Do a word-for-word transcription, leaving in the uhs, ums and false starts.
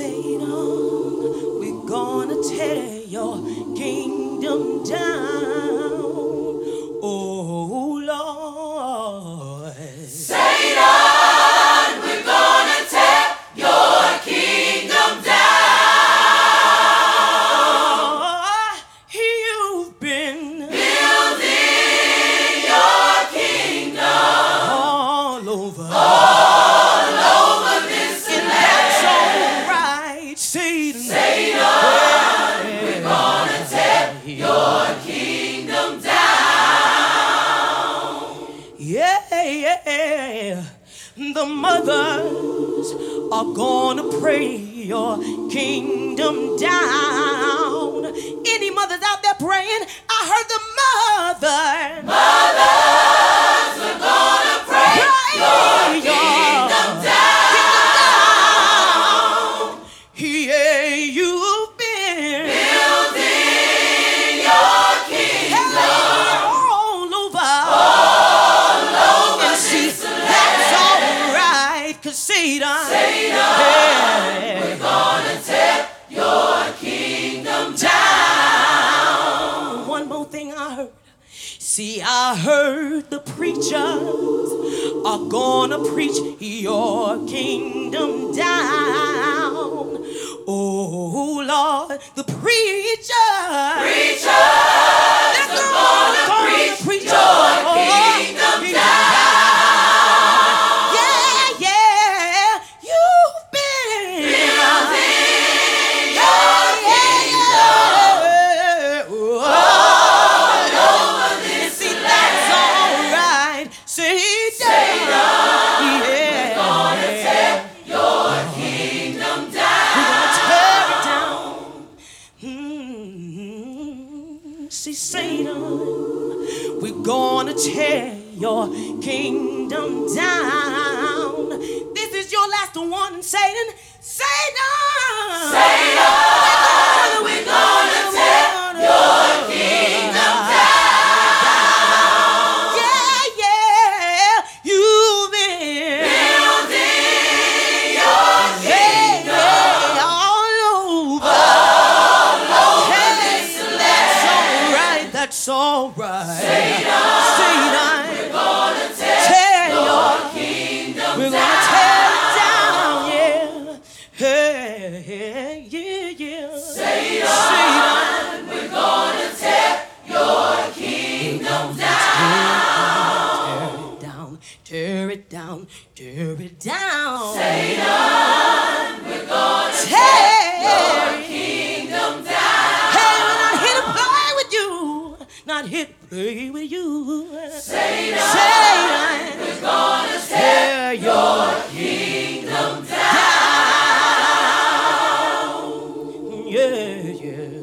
Satan, we're gonna tear your kingdom down. Oh Lord. Satan, we're gonna tear your kingdom down. Oh, you've been building your kingdom all over. all over this And land. that's all right, Satan. Satan, Yeah. we're gonna tear your kingdom down. Yeah, yeah. The mothers are gonna pray your kingdom down. Any mothers out there praying? I heard the mother. Mothers are gonna pray your kingdom down. Yeah, you've been Building your kingdom all over. all over And see, this land. that's all right, 'cause Satan, Satan, yeah, we're gonna tear your kingdom down. one more thing I heard. See, I heard the preachers are gonna preach your kingdom down. Oh Lord, the preachers, Preachers they're are gonna preach your kingdom down. Yeah, yeah, you've been Building your kingdom yeah. all over this See, land. that's all right. Satan, yeah. Gonna tear your kingdom down. Tear it down. Mm. See, Satan, we're gonna tear your kingdom down. This is your last warning, Satan. Satan, Satan, we're gonna tear your kingdom down. Yeah, yeah, you've been Building your yeah, yeah, all over. all over Hey, this that's land. all right. That's all right. Satan, Satan, we're gonna tear tear your your, kingdom we're down. gonna tear it down, yeah. Hey, yeah, yeah. Satan, Satan, we're gonna tear your kingdom down. tear it down, tear it down, tear it down. Satan, we're gonna Tear your it. kingdom down. Hey, we're not here to play with you, not here to play with you. Satan, Satan, we're gonna tear tear your your kingdom down. yeah, yeah.